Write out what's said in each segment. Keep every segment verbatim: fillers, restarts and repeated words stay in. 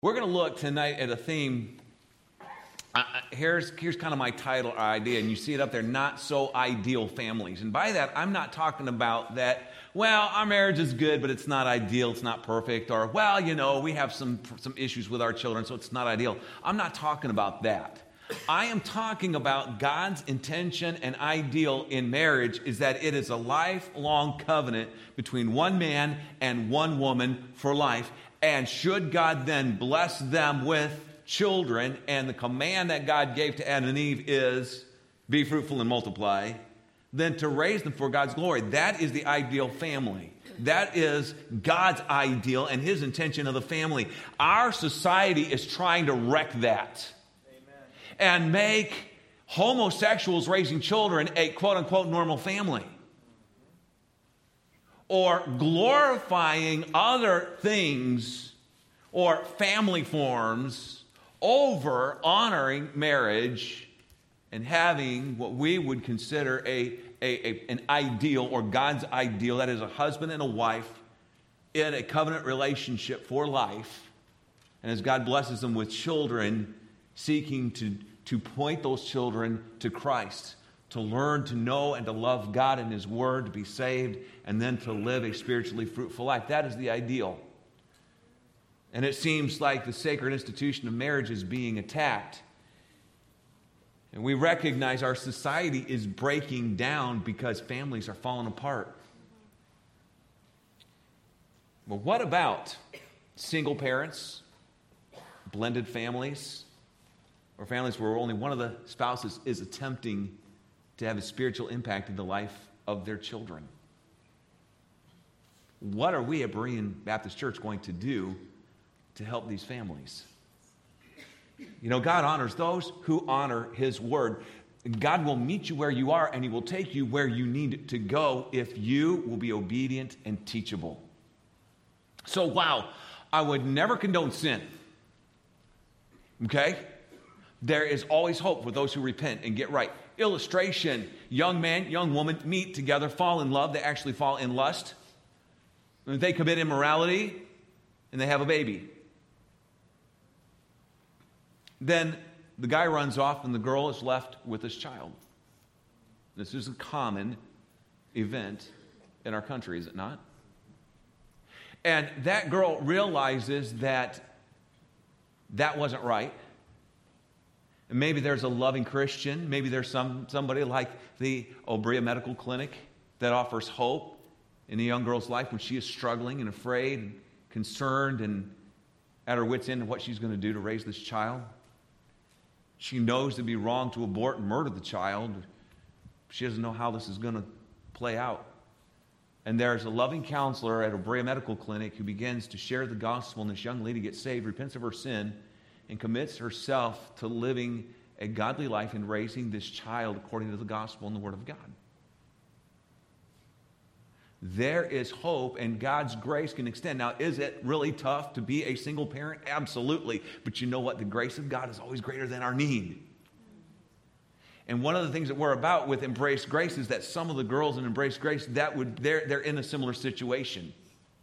We're going to look tonight at a theme. Uh, here's, here's kind of my title or idea, and you see it up there, Not So Ideal Families. And by that, I'm not talking about that, well, our marriage is good, but it's not ideal, it's not perfect, or, well, you know, we have some, some issues with our children, so it's not ideal. I'm not talking about that. I am talking about God's intention and ideal in marriage is that it is a lifelong covenant between one man and one woman for life. And should God then bless them with children, and the command that God gave to Adam and Eve is, be fruitful and multiply, then to raise them for God's glory. That is the ideal family. That is God's ideal and His intention of the family. Our society is trying to wreck that. Amen. And make homosexuals raising children a quote-unquote normal family. Or glorifying other things or family forms over honoring marriage and having what we would consider a, a, a an ideal or God's ideal, that is a husband and a wife in a covenant relationship for life. And as God blesses them with children, seeking to, to point those children to Christ, to learn to know and to love God and His Word, to be saved, and then to live a spiritually fruitful life. That is the ideal. And it seems like the sacred institution of marriage is being attacked. And we recognize our society is breaking down because families are falling apart. Well, what about single parents, blended families, or families where only one of the spouses is attempting to have a spiritual impact in the life of their children? What are we at Berean Baptist Church going to do to help these families? You know, God honors those who honor His Word. God will meet you where you are, and He will take you where you need to go if you will be obedient and teachable. So, wow, I would never condone sin. Okay? There is always hope for those who repent and get right. Illustration, young man, young woman meet together, fall in love. They actually fall in lust. They commit immorality, and they have a baby. Then the guy runs off, and the girl is left with his child. This is a common event in our country, is it not? And that girl realizes that that wasn't right. And maybe there's a loving Christian. Maybe there's some somebody like the Obria Medical Clinic that offers hope in a young girl's life when she is struggling and afraid and concerned and at her wit's end of what she's going to do to raise this child. She knows it'd be wrong to abort and murder the child. She doesn't know how this is going to play out. And there's a loving counselor at Obria Medical Clinic who begins to share the gospel, and this young lady gets saved, repents of her sin, and commits herself to living a godly life and raising this child according to the gospel and the Word of God. There is hope, and God's grace can extend. Now, is it really tough to be a single parent? Absolutely. But you know what? The grace of God is always greater than our need. And one of the things that we're about with Embrace Grace is that some of the girls in Embrace Grace, that would they're, they're in a similar situation.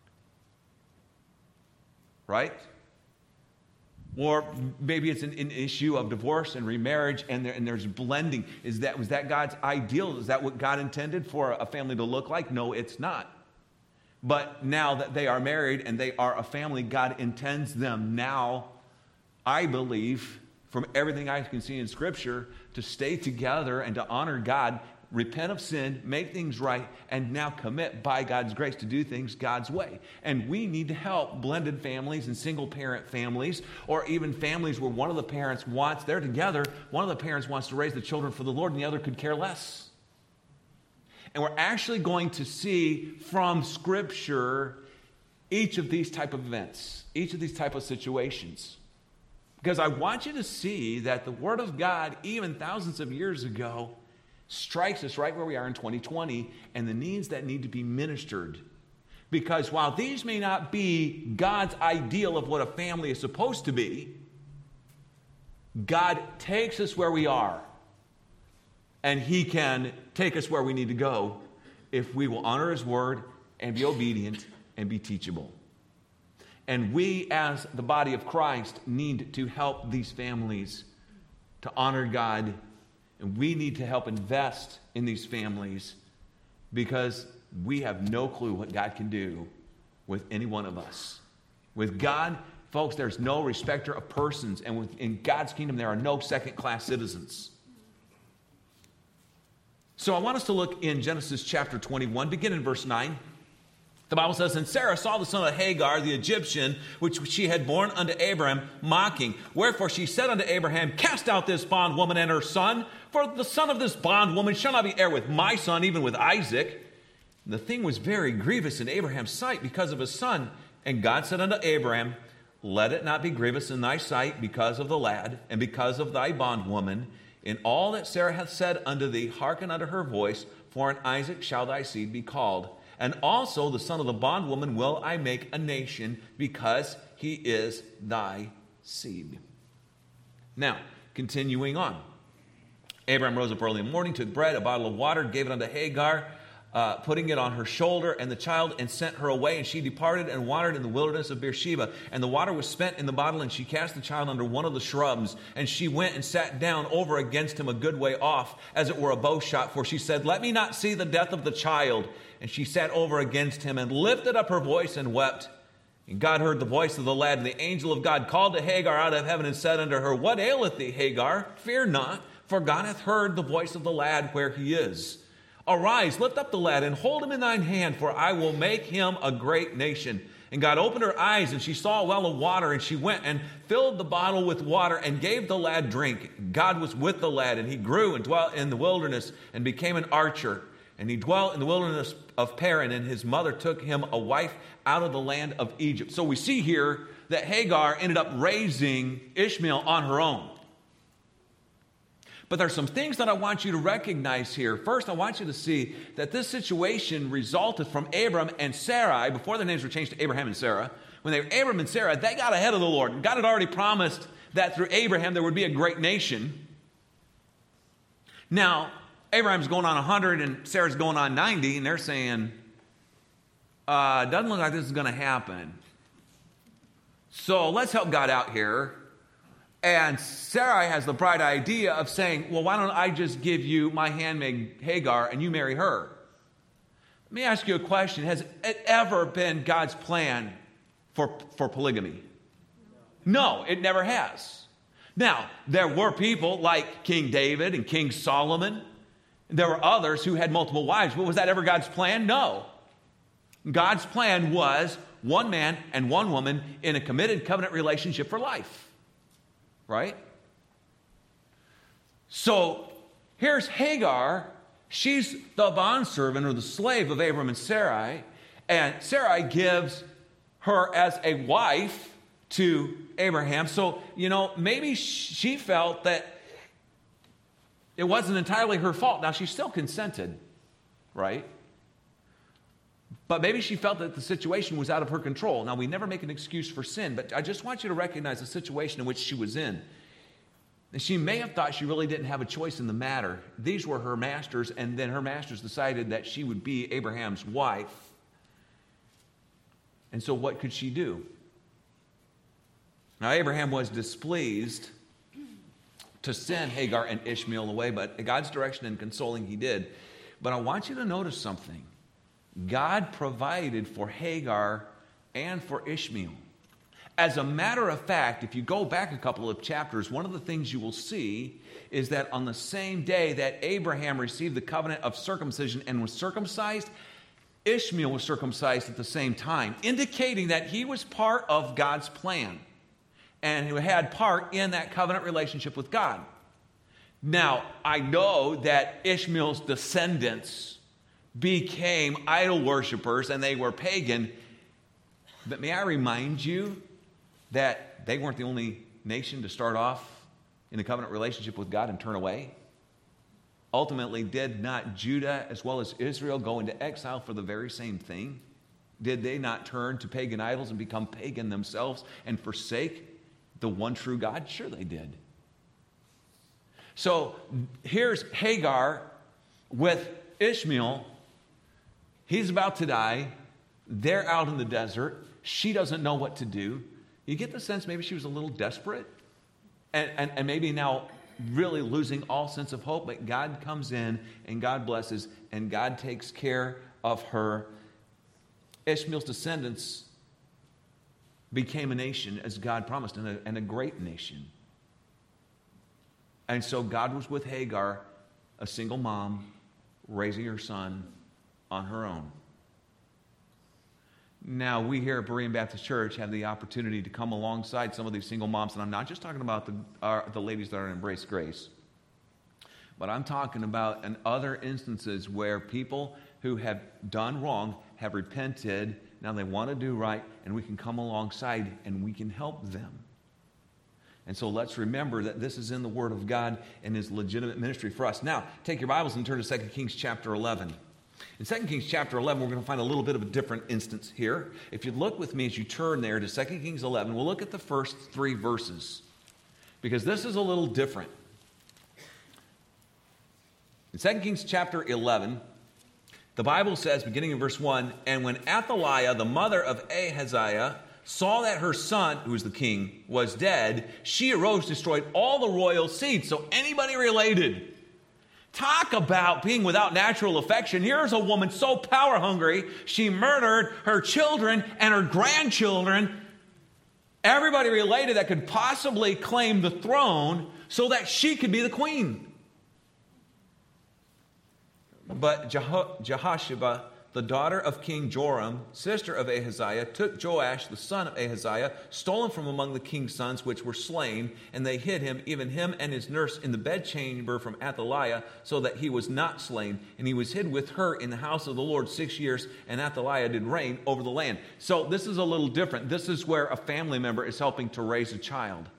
Right? Or maybe it's an, an issue of divorce and remarriage, and, there, and there's blending. Is that was that God's ideal? Is that what God intended for a family to look like? No, it's not. But now that they are married and they are a family, God intends them now, I believe, from everything I can see in Scripture, to stay together and to honor God, repent of sin, make things right, and now commit by God's grace to do things God's way. And we need to help blended families and single-parent families, or even families where one of the parents wants, they're together, one of the parents wants to raise the children for the Lord and the other could care less. And we're actually going to see from Scripture each of these type of events, each of these type of situations. Because I want you to see that the Word of God, even thousands of years ago, strikes us right where we are in twenty twenty and the needs that need to be ministered. Because while these may not be God's ideal of what a family is supposed to be, God takes us where we are, and He can take us where we need to go if we will honor His Word and be obedient and be teachable. And we, as the body of Christ, need to help these families to honor God. And we need to help invest in these families because we have no clue what God can do with any one of us. With God, folks, there's no respecter of persons. And within God's kingdom, there are no second-class citizens. So I want us to look in Genesis chapter twenty-one, begin in verse nine. The Bible says, and Sarah saw the son of Hagar, the Egyptian, which she had borne unto Abraham, mocking. Wherefore she said unto Abraham, cast out this bondwoman and her son, for the son of this bondwoman shall not be heir with my son, even with Isaac. And the thing was very grievous in Abraham's sight because of his son. And God said unto Abraham, let it not be grievous in thy sight because of the lad, and because of thy bondwoman. In all that Sarah hath said unto thee, hearken unto her voice, for in Isaac shall thy seed be called. And also the son of the bondwoman will I make a nation, because he is thy seed. Now, continuing on. Abraham rose up early in the morning, took bread, a bottle of water, gave it unto Hagar, uh, putting it on her shoulder and the child, and sent her away. And she departed and wandered in the wilderness of Beersheba. And the water was spent in the bottle, and she cast the child under one of the shrubs. And she went and sat down over against him a good way off, as it were a bow shot. For she said, let me not see the death of the child. And she sat over against him and lifted up her voice and wept. And God heard the voice of the lad, and the angel of God called to Hagar out of heaven and said unto her, what aileth thee, Hagar? Fear not, for God hath heard the voice of the lad where he is. Arise, lift up the lad, and hold him in thine hand, for I will make him a great nation. And God opened her eyes, and she saw a well of water, and she went and filled the bottle with water and gave the lad drink. God was with the lad, and he grew and dwelt in the wilderness and became an archer. And he dwelt in the wilderness of Paran, and his mother took him a wife out of the land of Egypt. So we see here that Hagar ended up raising Ishmael on her own. But there's some things that I want you to recognize here. First, I want you to see that this situation resulted from Abram and Sarai. Before their names were changed to Abraham and Sarah, when they were Abram and Sarah, they got ahead of the Lord. God had already promised that through Abraham there would be a great nation. Now, Abraham's going on one hundred and Sarah's going on ninety, and they're saying, uh, doesn't look like this is going to happen. So let's help God out here. And Sarai has the bright idea of saying, well, why don't I just give you my handmaid Hagar and you marry her? Let me ask you a question. Has it ever been God's plan for, for polygamy? No, it never has. Now, there were people like King David and King Solomon. There were others who had multiple wives. But was that ever God's plan? No. God's plan was one man and one woman in a committed covenant relationship for life. Right? So here's Hagar. She's the bondservant or the slave of Abram and Sarai. And Sarai gives her as a wife to Abraham. So, you know, maybe she felt that it wasn't entirely her fault. Now, she still consented, right? But maybe she felt that the situation was out of her control. Now, we never make an excuse for sin, but I just want you to recognize the situation in which she was in. And she may have thought she really didn't have a choice in the matter. These were her masters, and then her masters decided that she would be Abraham's wife. And so what could she do? Now, Abraham was displeased to send Hagar and Ishmael away, but God's direction and consoling he did. But I want you to notice something. God provided for Hagar and for Ishmael. As a matter of fact, if you go back a couple of chapters, one of the things you will see is that on the same day that Abraham received the covenant of circumcision and was circumcised, Ishmael was circumcised at the same time, indicating that he was part of God's plan and who had part in that covenant relationship with God. Now, I know that Ishmael's descendants became idol worshipers and they were pagan. But may I remind you that they weren't the only nation to start off in a covenant relationship with God and turn away? Ultimately, did not Judah as well as Israel go into exile for the very same thing? Did they not turn to pagan idols and become pagan themselves and forsake the one true God? Sure they did. So here's Hagar with Ishmael. He's about to die. They're out in the desert. She doesn't know what to do. You get the sense maybe she was a little desperate and, and, and maybe now really losing all sense of hope, but God comes in and God blesses and God takes care of her. Ishmael's descendants became a nation as God promised, and a, and a great nation. And so God was with Hagar, a single mom, raising her son on her own. Now, we here at Berean Baptist Church have the opportunity to come alongside some of these single moms, and I'm not just talking about the, uh, the ladies that are in Embrace Grace, but I'm talking about in other instances where people who have done wrong have repented, now they want to do right, and we can come alongside and we can help them. And so let's remember that this is in the Word of God and is legitimate ministry for us. Now, take your Bibles and turn to Second Kings chapter eleven. In Second Kings chapter eleven, we're going to find a little bit of a different instance here. If you look with me as you turn there to Second Kings eleven, we'll look at the first three verses, because this is a little different. In Second Kings chapter eleven, the Bible says, beginning in verse one, "And when Athaliah, the mother of Ahaziah, saw that her son, who was the king, was dead, she arose, destroyed all the royal seed." So anybody related. Talk about being without natural affection. Here's a woman so power hungry, she murdered her children and her grandchildren, everybody related that could possibly claim the throne so that she could be the queen. But Jeho- Jehosheba, the daughter of King Joram, sister of Ahaziah, took Joash, the son of Ahaziah, stole him from among the king's sons which were slain, and they hid him, even him and his nurse, in the bedchamber from Athaliah, so that he was not slain. And he was hid with her in the house of the Lord six years, and Athaliah did reign over the land. So this is a little different. This is where a family member is helping to raise a child.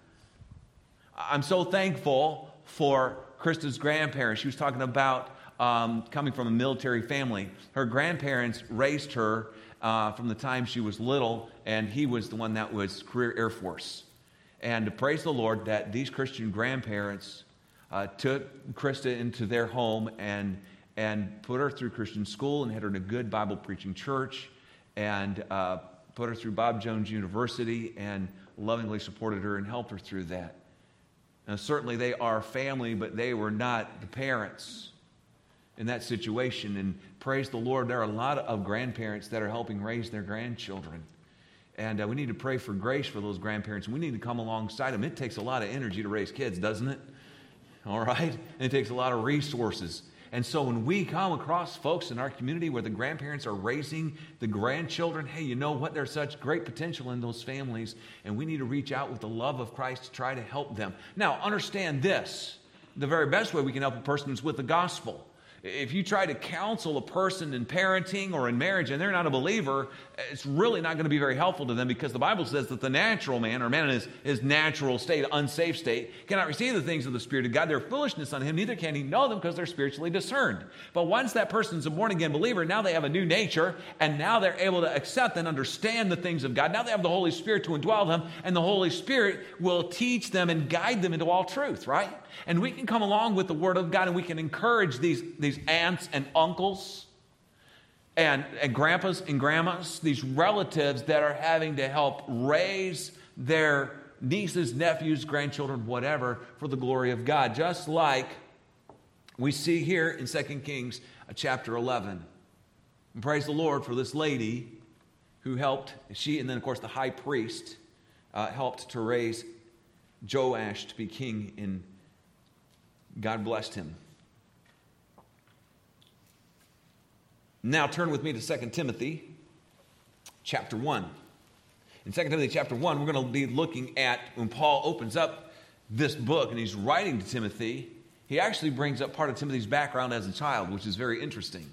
I'm so thankful for Krista's grandparents. She was talking about Um, coming from a military family. Her grandparents raised her uh, from the time she was little, and he was the one that was career Air Force. And to praise the Lord that these Christian grandparents uh, took Krista into their home and and put her through Christian school and had her in a good Bible preaching church, and uh, put her through Bob Jones University and lovingly supported her and helped her through that. Now, certainly they are family, but they were not the parents in that situation. And praise the Lord, there are a lot of grandparents that are helping raise their grandchildren. And uh, we need to pray for grace for those grandparents. We need to come alongside them. It takes a lot of energy to raise kids, doesn't it? All right? And it takes a lot of resources. And so when we come across folks in our community where the grandparents are raising the grandchildren, hey, you know what? There's such great potential in those families, and we need to reach out with the love of Christ to try to help them. Now, understand this. The very best way we can help a person is with the gospel. If you try to counsel a person in parenting or in marriage and they're not a believer, it's really not going to be very helpful to them, because the Bible says that the natural man, or man in his, his natural state, unsafe state, cannot receive the things of the Spirit of God. They're foolishness on him, neither can he know them, because they're spiritually discerned. But once that person's a born-again believer, now they have a new nature, and now they're able to accept and understand the things of God. Now they have the Holy Spirit to indwell them, and the Holy Spirit will teach them and guide them into all truth, right? And we can come along with the Word of God, and we can encourage these, these aunts and uncles and, and grandpas and grandmas, these relatives that are having to help raise their nieces, nephews, grandchildren, whatever, for the glory of God. Just like we see here in Second Kings chapter eleven. And praise the Lord for this lady who helped, she and then of course the high priest uh, helped to raise Joash to be king, and God blessed him. Now turn with me to Second Timothy chapter one. In Second Timothy chapter one, we're going to be looking at when Paul opens up this book and he's writing to Timothy, he actually brings up part of Timothy's background as a child, which is very interesting.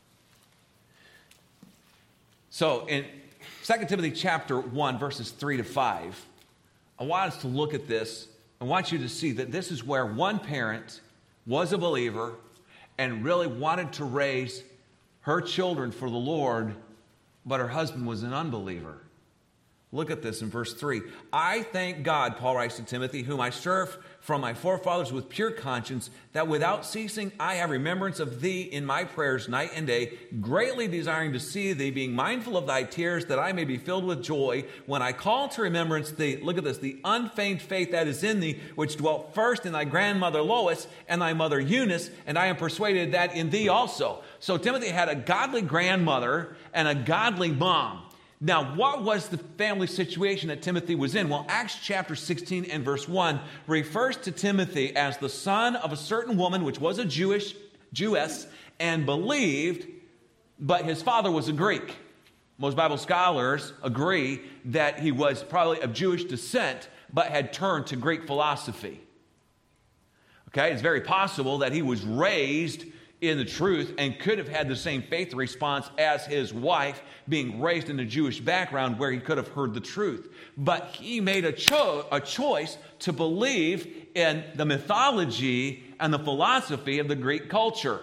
So in Second Timothy chapter one, verses three to five, I want us to look at this. I want you to see that this is where one parent was a believer and really wanted to raise her children for the Lord, but her husband was an unbeliever. Look at this in verse three. I thank God, Paul writes to Timothy, whom I serve from my forefathers with pure conscience, that without ceasing I have remembrance of thee in my prayers night and day, greatly desiring to see thee, being mindful of thy tears, that I may be filled with joy when I call to remembrance the, look at this, the unfeigned faith that is in thee, which dwelt first in thy grandmother Lois and thy mother Eunice, and I am persuaded that in thee also. So Timothy had a godly grandmother and a godly mom. Now, what was the family situation that Timothy was in? Well, Acts chapter sixteen and verse one refers to Timothy as the son of a certain woman, which was a Jewish Jewess, and believed, but his father was a Greek. Most Bible scholars agree that he was probably of Jewish descent, but had turned to Greek philosophy. Okay, it's very possible that he was raised in the truth and could have had the same faith response as his wife, being raised in a Jewish background where he could have heard the truth. But he made a, cho- a choice to believe in the mythology and the philosophy of the Greek culture.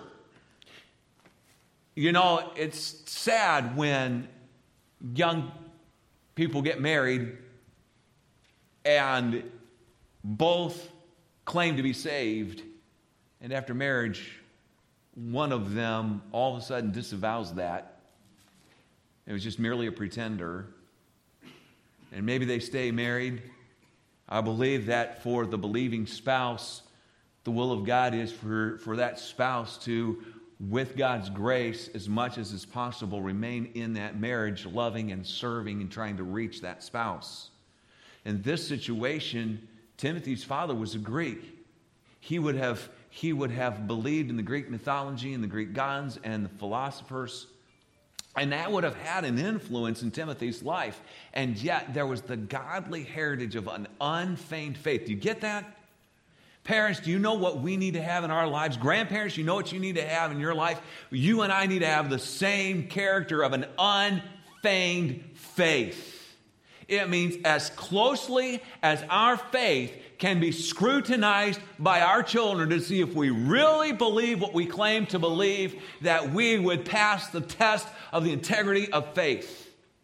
You know, it's sad when young people get married and both claim to be saved, and after marriage, one of them all of a sudden disavows that. It was just merely a pretender. And maybe they stay married. I believe that for the believing spouse, the will of God is for, for that spouse to, with God's grace, as much as is possible, remain in that marriage, loving and serving and trying to reach that spouse. In this situation, Timothy's father was a Greek. He would have He would have believed in the Greek mythology and the Greek gods and the philosophers. And that would have had an influence in Timothy's life. And yet there was the godly heritage of an unfeigned faith. Do you get that? Parents, do you know what we need to have in our lives? Grandparents, you know what you need to have in your life? You and I need to have the same character of an unfeigned faith. It means as closely as our faith can be scrutinized by our children to see if we really believe what we claim to believe, that we would pass the test of the integrity of faith.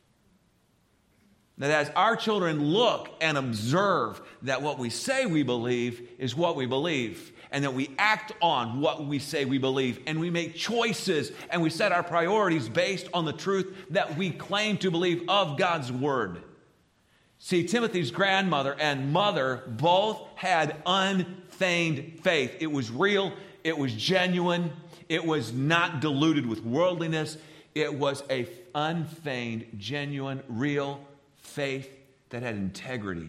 That as our children look and observe that what we say we believe is what we believe, and that we act on what we say we believe, and we make choices and we set our priorities based on the truth that we claim to believe of God's Word. See, Timothy's grandmother and mother both had unfeigned faith. It was real. It was genuine. It was not diluted with worldliness. It was a unfeigned, genuine, real faith that had integrity.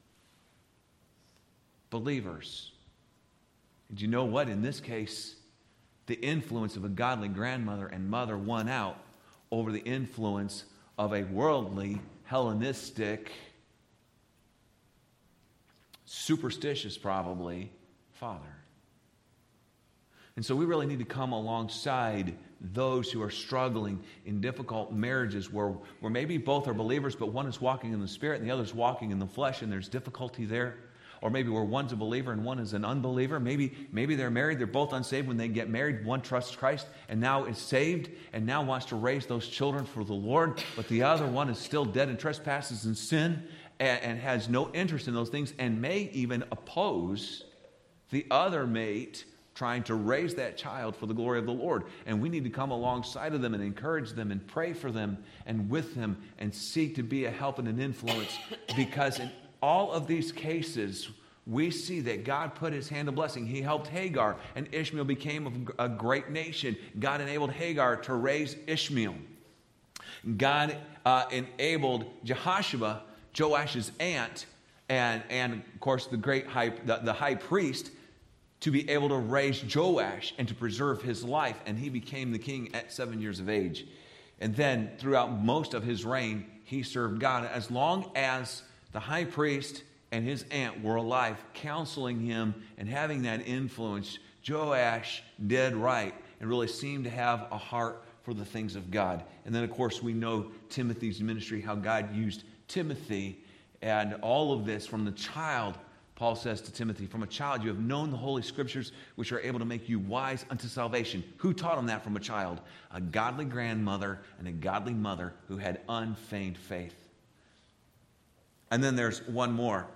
Believers. And you know what? In this case, the influence of a godly grandmother and mother won out over the influence of a worldly, Hellenistic, superstitious probably, father. And so we really need to come alongside those who are struggling in difficult marriages where, where maybe both are believers, but one is walking in the Spirit and the other is walking in the flesh, and there's difficulty there. Or maybe where one's a believer and one is an unbeliever. Maybe, maybe they're married, they're both unsaved. When they get married, one trusts Christ and now is saved and now wants to raise those children for the Lord, but the other one is still dead in trespasses and sin, and, and has no interest in those things, and may even oppose the other mate trying to raise that child for the glory of the Lord. And we need to come alongside of them and encourage them and pray for them and with them and seek to be a help and an influence, because in all of these cases, we see that God put his hand of blessing. He helped Hagar, and Ishmael became a great nation. God enabled Hagar to raise Ishmael. God uh, enabled Jehoshua, Joash's aunt, and, and of course the great high, the, the high priest, to be able to raise Joash and to preserve his life. And he became the king at seven years of age. And then throughout most of his reign, he served God. As long as the high priest and his aunt were alive, counseling him and having that influence, Joash did right and really seemed to have a heart for the things of God. And then, of course, we know Timothy's ministry, how God used Timothy, and all of this from the child. Paul says to Timothy, from a child you have known the Holy Scriptures, which are able to make you wise unto salvation. Who taught him that from a child? A godly grandmother and a godly mother who had unfeigned faith. And then there's one more.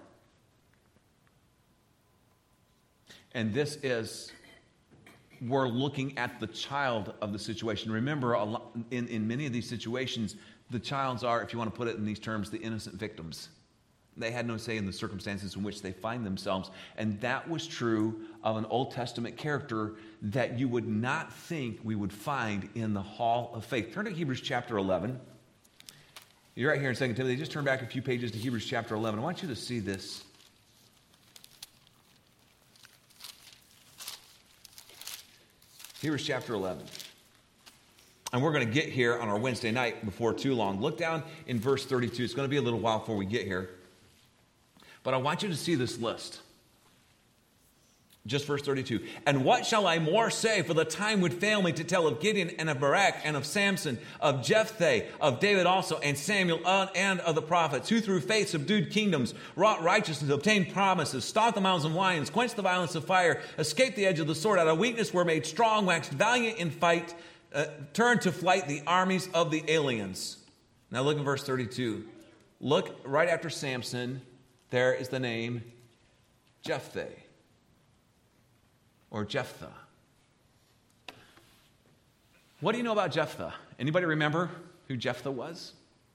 And this is, we're looking at the child of the situation. Remember, a lot, in, in many of these situations, the childs are, if you want to put it in these terms, the innocent victims. They had no say in the circumstances in which they find themselves. And that was true of an Old Testament character that you would not think we would find in the Hall of Faith. Turn to Hebrews chapter eleven. You're right here in Second Timothy. Just turn back a few pages to Hebrews chapter eleven. I want you to see this. Hebrews chapter eleven. And we're going to get here on our Wednesday night before too long. Look down in verse thirty-two. It's going to be a little while before we get here. But I want you to see this list. Just verse thirty-two. And what shall I more say? For the time would fail me to tell of Gideon and of Barak and of Samson, of Jephthah, of David also, and Samuel, and of the prophets, who through faith subdued kingdoms, wrought righteousness, obtained promises, stopped the mouths of lions, quenched the violence of fire, escaped the edge of the sword, out of weakness were made strong, waxed valiant in fight, uh, turned to flight the armies of the aliens. Now look at verse thirty-two. Look right after Samson. There is the name Jephthah. Or Jephthah. What do you know about Jephthah? Anybody remember who Jephthah was?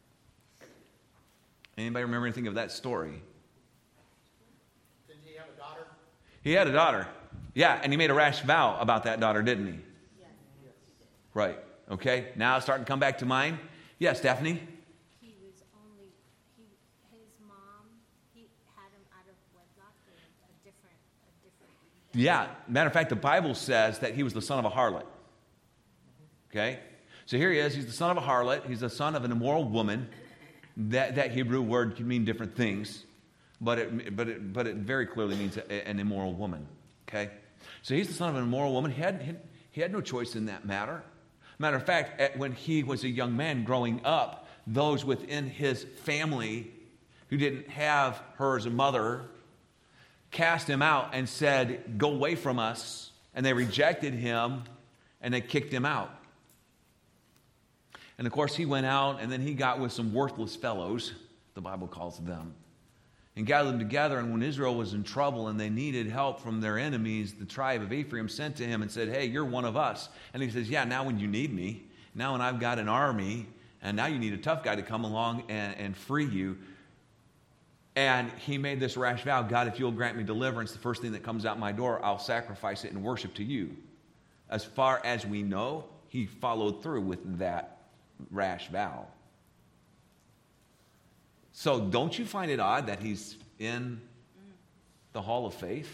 Anybody remember anything of that story? Didn't he have a daughter? He had a daughter. Yeah, and he made a rash vow about that daughter, didn't he? Yes. Right. Okay, now it's starting to come back to mind. Yes, Daphne? He was only, he, his mom, he had him out of wedlock, or a different, a different. Yeah, matter of fact, the Bible says that he was the son of a harlot. Okay? So here he is, he's the son of a harlot, he's the son of an immoral woman. That, that Hebrew word can mean different things, but it, but it, but it very clearly means a, an immoral woman. Okay? So he's the son of an immoral woman. He had, he, he had no choice in that matter. Matter of fact, at, when he was a young man growing up, those within his family who didn't have her as a mother cast him out and said, "Go away from us." And they rejected him and they kicked him out. And of course, he went out and then he got with some worthless fellows, the Bible calls them, and gathered them together. And when Israel was in trouble and they needed help from their enemies, the tribe of Ephraim sent to him and said, "Hey, you're one of us." And he says, "Yeah, now when you need me, now when I've got an army, and now you need a tough guy to come along and, and free you." And he made this rash vow, "God, if you'll grant me deliverance, the first thing that comes out my door, I'll sacrifice it and worship to you." As far as we know, he followed through with that rash vow. So don't you find it odd that he's in the Hall of Faith?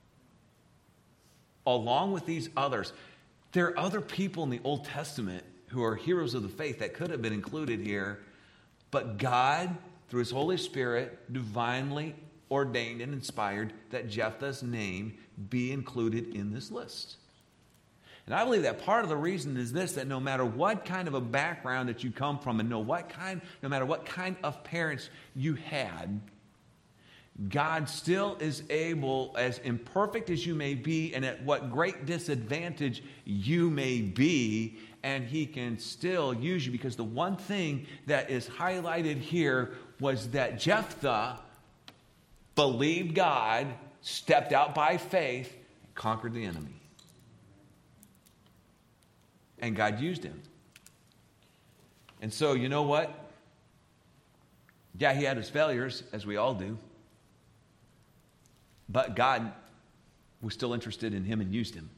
Along with these others. There are other people in the Old Testament who are heroes of the faith that could have been included here, but God, through his Holy Spirit, divinely ordained and inspired that Jephthah's name be included in this list. And I believe that part of the reason is this, that no matter what kind of a background that you come from and no what kind, no matter what kind of parents you had, God still is able, as imperfect as you may be and at what great disadvantage you may be, and he can still use you, because the one thing that is highlighted here was that Jephthah believed God, stepped out by faith, and conquered the enemy. And God used him. And so, you know what? Yeah, he had his failures, as we all do. But God was still interested in him and used him.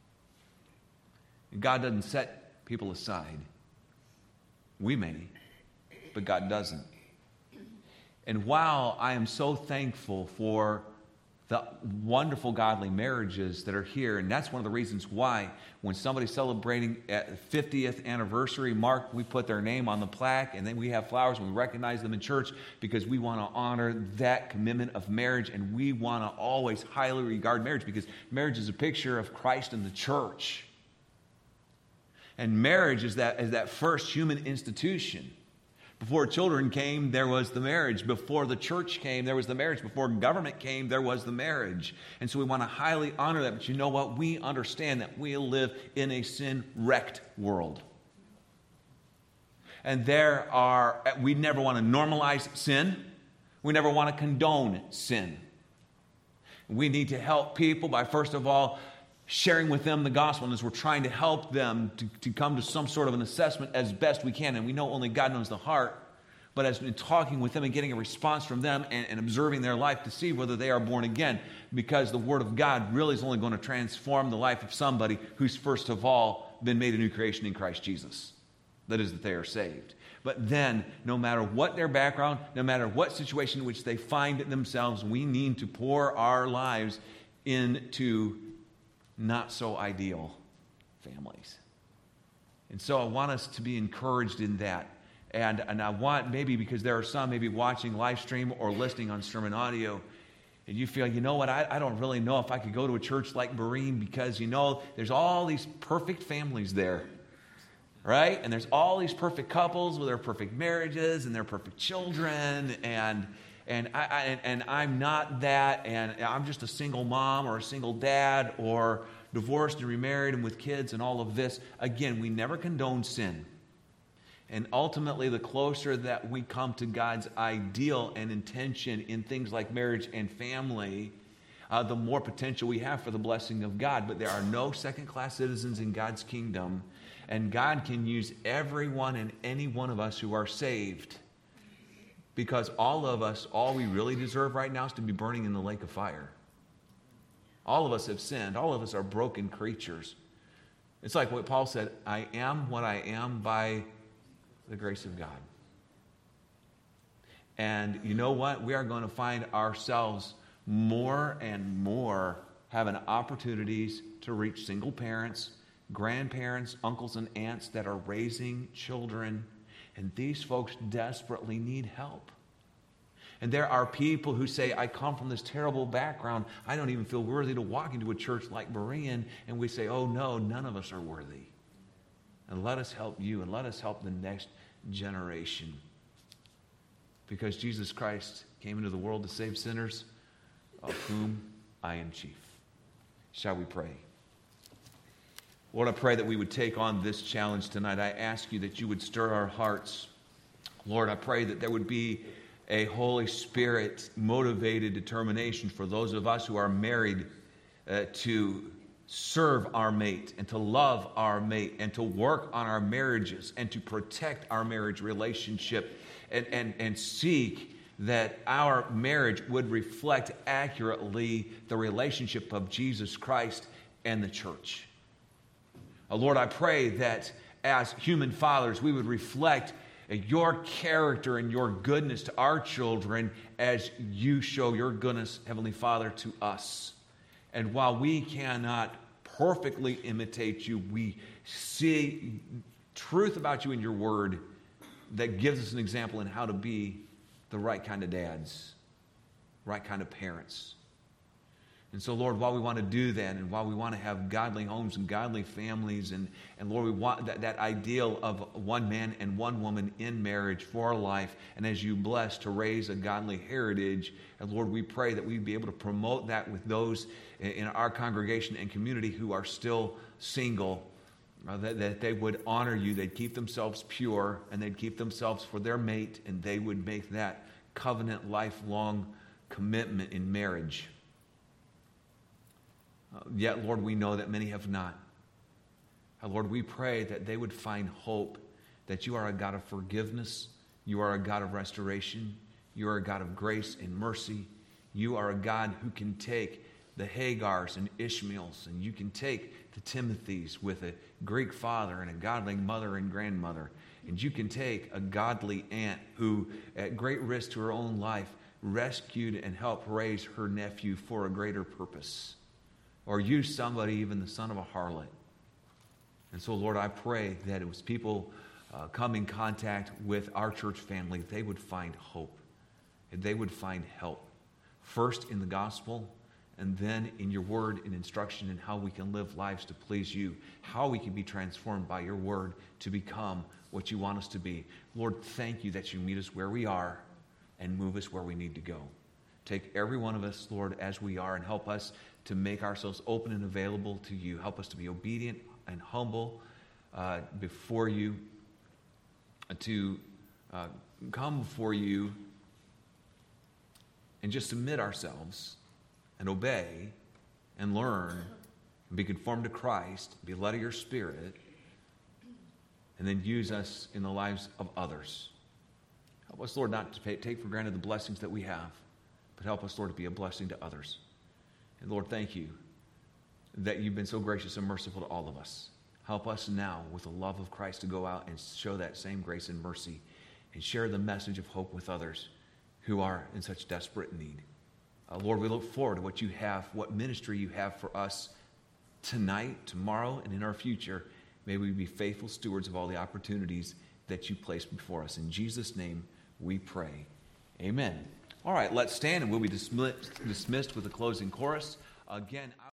And God doesn't set people aside. We may, but God doesn't. And while I am so thankful for the wonderful godly marriages that are here, and that's one of the reasons why when somebody's celebrating at fiftieth anniversary mark, we put their name on the plaque, and then we have flowers and we recognize them in church, because we want to honor that commitment of marriage, and we want to always highly regard marriage, because marriage is a picture of Christ and the church. And marriage is that, is that first human institution. Before children came, there was the marriage. Before the church came, there was the marriage. Before government came, there was the marriage. And so we want to highly honor that. But you know what? We understand that we live in a sin-wrecked world. And there are, we never want to normalize sin. We never want to condone sin. We need to help people by, first of all, sharing with them the gospel, and as we're trying to help them to, to come to some sort of an assessment as best we can, and we know only God knows the heart, but as in talking with them and getting a response from them and, and observing their life to see whether they are born again, because the Word of God really is only going to transform the life of somebody who's first of all been made a new creation in Christ Jesus. That is, that they are saved. But then, no matter what their background, no matter what situation in which they find themselves, we need to pour our lives into not so ideal families. And so I want us to be encouraged in that. And, and I want, maybe because there are some maybe watching live stream or listening on sermon audio, and you feel, you know what, I, I don't really know if I could go to a church like Berean because, you know, there's all these perfect families there, right? And there's all these perfect couples with their perfect marriages and their perfect children, and and I, I and, and I'm not that, and I'm just a single mom or a single dad or divorced and remarried and with kids and all of this. Again, we never condone sin. And ultimately, the closer that we come to God's ideal and intention in things like marriage and family, uh, the more potential we have for the blessing of God. But there are no second-class citizens in God's kingdom, and God can use everyone and any one of us who are saved, because all of us, all we really deserve right now is to be burning in the lake of fire. All of us have sinned. All of us are broken creatures. It's like what Paul said, I am what I am by the grace of God. And you know what? We are going to find ourselves more and more having opportunities to reach single parents, grandparents, uncles and aunts that are raising children. And these folks desperately need help. And there are people who say, I come from this terrible background. I don't even feel worthy to walk into a church like Berean. And we say, oh no, none of us are worthy. And let us help you, and let us help the next generation. Because Jesus Christ came into the world to save sinners, of whom I am chief. Shall we pray? Lord, I pray that we would take on this challenge tonight. I ask you that you would stir our hearts. Lord, I pray that there would be a Holy Spirit motivated determination for those of us who are married uh, to serve our mate and to love our mate and to work on our marriages and to protect our marriage relationship and, and, and seek that our marriage would reflect accurately the relationship of Jesus Christ and the church. Uh, Lord, I pray that as human fathers, we would reflect your character and your goodness to our children as you show your goodness, Heavenly Father, to us. And while we cannot perfectly imitate you, we see truth about you in your word that gives us an example in how to be the right kind of dads, right kind of parents. And so, Lord, while we want to do that, and while we want to have godly homes and godly families, and, and Lord, we want that, that ideal of one man and one woman in marriage for life, and as you bless to raise a godly heritage, and Lord, we pray that we'd be able to promote that with those in, in our congregation and community who are still single, uh, that, that they would honor you, they'd keep themselves pure, and they'd keep themselves for their mate, and they would make that covenant lifelong commitment in marriage. Uh, yet, Lord, we know that many have not. Uh, Lord, we pray that they would find hope, that you are a God of forgiveness, you are a God of restoration, you are a God of grace and mercy, you are a God who can take the Hagars and Ishmaels, and you can take the Timothys with a Greek father and a godly mother and grandmother, and you can take a godly aunt who, at great risk to her own life, rescued and helped raise her nephew for a greater purpose. Or use somebody, even the son of a harlot. And so, Lord, I pray that as people uh, come in contact with our church family, they would find hope. And they would find help. First in the gospel, and then in your word and instruction in how we can live lives to please you. How we can be transformed by your word to become what you want us to be. Lord, thank you that you meet us where we are and move us where we need to go. Take every one of us, Lord, as we are, and help us to make ourselves open and available to you. Help us to be obedient and humble uh, before you, uh, to uh, come before you and just submit ourselves and obey and learn and be conformed to Christ, be led of your Spirit, and then use us in the lives of others. Help us, Lord, not to pay, take for granted the blessings that we have, but help us, Lord, to be a blessing to others. And Lord, thank you that you've been so gracious and merciful to all of us. Help us now, with the love of Christ, to go out and show that same grace and mercy and share the message of hope with others who are in such desperate need. Uh, Lord, we look forward to what you have, what ministry you have for us tonight, tomorrow, and in our future. May we be faithful stewards of all the opportunities that you place before us. In Jesus' name we pray. Amen. All right, let's stand and we'll be dismissed, dismissed with a closing chorus. Again,